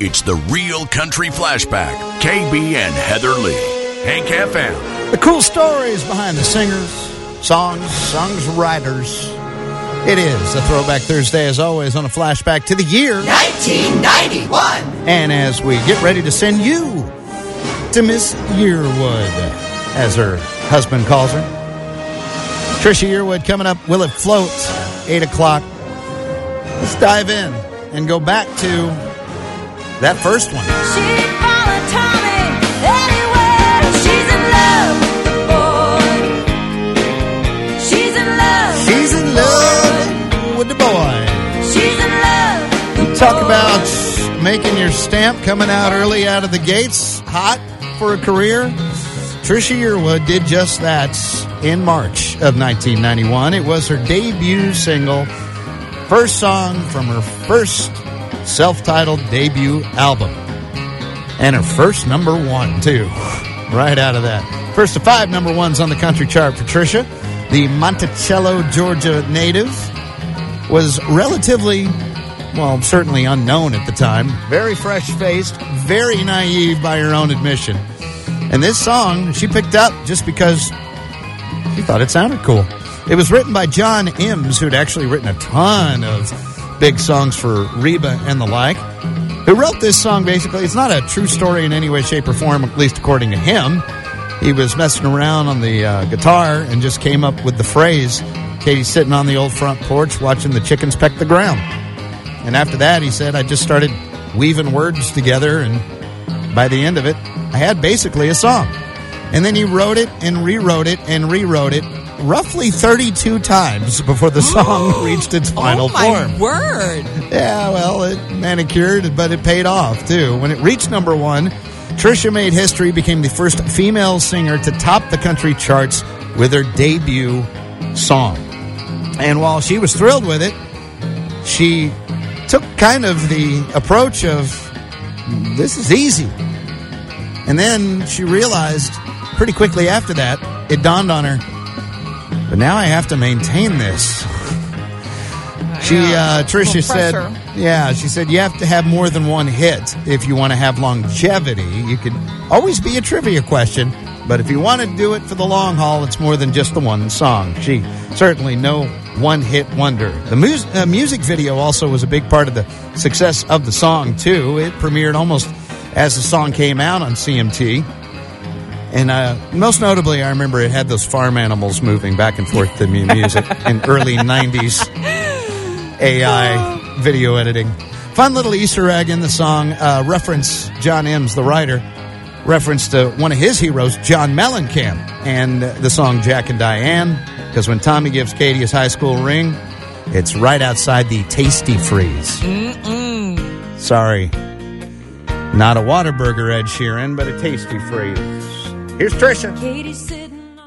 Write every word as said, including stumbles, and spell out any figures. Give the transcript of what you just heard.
It's the Real Country Flashback. K B and Heather Lee. Hank F M. The cool stories behind the singers, songs, songs writers. It is a Throwback Thursday, as always, on a flashback to the year nineteen ninety-one. And as we get ready to send you to Miss Yearwood, as her husband calls her. Trisha Yearwood coming up. Will It Float? eight o'clock. Let's dive in and go back to that first one. She'd follow Tommy anywhere. She's in love with the boy. She's in love. She's in love with the boy. She's in love with the Talk boy. about making your stamp coming out early out of the gates, hot for a career. Trisha Yearwood did just that in March of nineteen ninety-one. It was her debut single, first song from her first self-titled debut album. And her first number one, too. Right out of that. First of five number ones on the country chart for Trisha. The Monticello, Georgia native was relatively, well, certainly unknown at the time. Very fresh-faced, very naive by her own admission. And this song she picked up just because she thought it sounded cool. It was written by John Ims, who'd actually written a ton of big songs for Reba and the like, who wrote this song basically. It's not a true story in any way, shape, or form, at least according to him. He was messing around on the uh, guitar and just came up with the phrase, Katie's sitting on the old front porch watching the chickens peck the ground. And after that, he said, I just started weaving words together, and by the end of it, I had basically a song. And then he wrote it and rewrote it and rewrote it roughly thirty-two times before the song reached its final oh my form. Word. Yeah, well, it manicured, but it paid off, too. When it reached number one, Trisha made history, became the first female singer to top the country charts with her debut song. And while she was thrilled with it, she took kind of the approach of, this is easy. And then she realized pretty quickly after that, it dawned on her, but now I have to maintain this. She, uh, Trisha said, yeah, she said, you have to have more than one hit if you want to have longevity. You could always be a trivia question, but if you want to do it for the long haul, it's more than just the one song. She certainly no one-hit wonder. The mu- uh, music video also was a big part of the success of the song, too. It premiered almost as the song came out on C M T. And uh, most notably, I remember it had those farm animals moving back and forth to me music in early nineties A I video editing. Fun little Easter egg in the song. Uh, reference John Ims, the writer, reference to one of his heroes, John Mellencamp, and the song Jack and Diane. Because when Tommy gives Katie his high school ring, it's right outside the Tasty Freeze. Mm-mm. Sorry. Not a Whataburger Ed Sheeran, but a Tasty Freeze. Here's Trisha. Katie said